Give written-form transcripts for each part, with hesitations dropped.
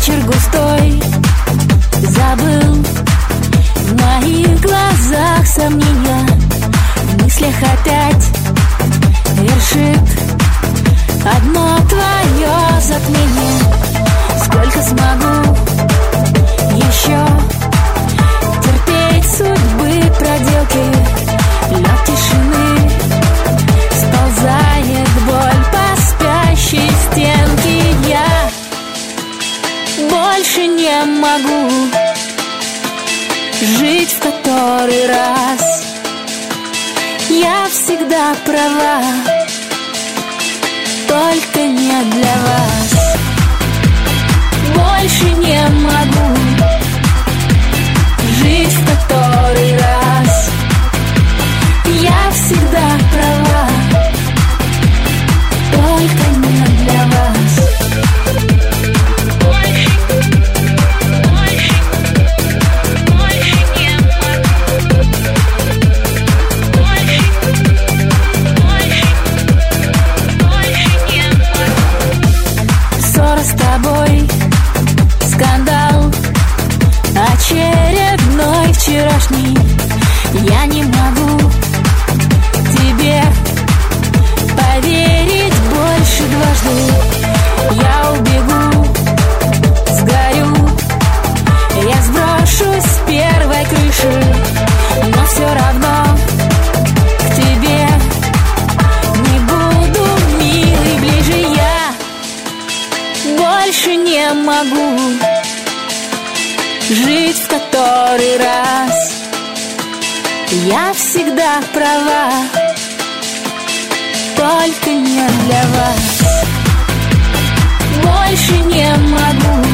Вечер густой, забыл, в моих глазах сомнения, в мыслях опять вершит одно твое затмение. Сколько смогу еще терпеть судьбы проделки, лед тишины, сползает боль по спящей стенке. Я больше не могу жить в который раз. Я всегда права, только не для вас. Больше не могу жить в который раз. Я всегда права, только не для вас. С тобой скандал очередной вчерашний. Я не могу тебе поверить больше дважды. Я убегу, сгорю, я сброшусь с первой крыши, но все равно к тебе не буду, милый, ближе. Я больше не могу жить в который раз. Я всегда права, только не для вас. Больше не могу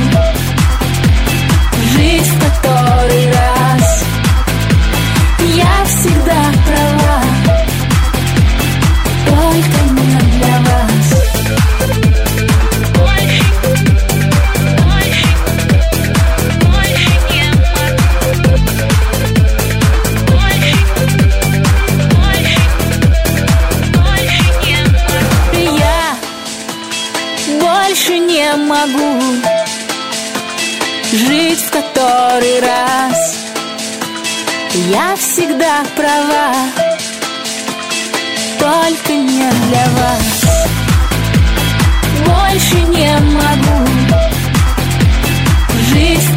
жить в который раз. Я всегда права, только не для вас. Больше не могу жить в который раз. Я всегда права, только не для вас. Больше не могу жить в